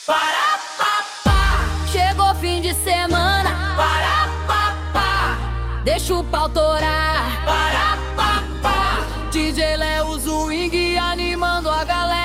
Para, pá, pá. Chegou fim de semana, Para, pá, pá. deixa o pau torar. Para, pá, pá. DJ Léo Swing animando a galera.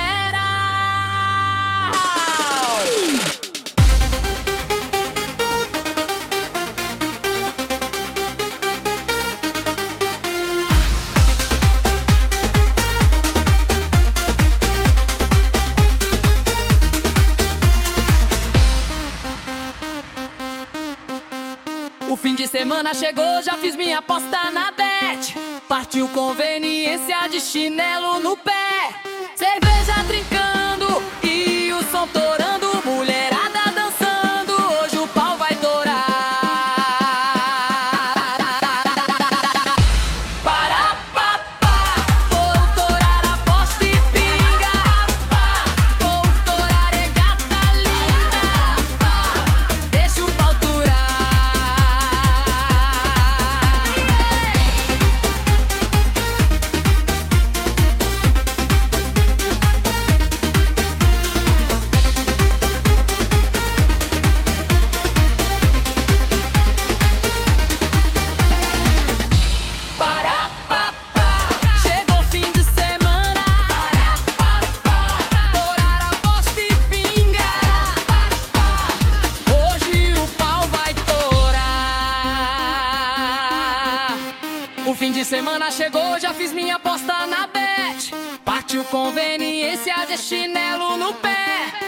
O fim de semana chegou, já fiz minha aposta na bet. Partiu conveniência de chinelo no pé. Cerveja trincando e o som torando. Mulherada dançando, hoje o pau vai torar. Para, pá, pá. Vou torar a aposta e pinga. Vou torar regata linda. Deixa o pau torar. Para, pá, pá. Chegou fim de semana, Para, pá, pá. torar a aposta e pinga. Hoje o pau vai torar. O fim de semana chegou, já fiz minha aposta na bet. Partiu conveniência de chinelo no pé.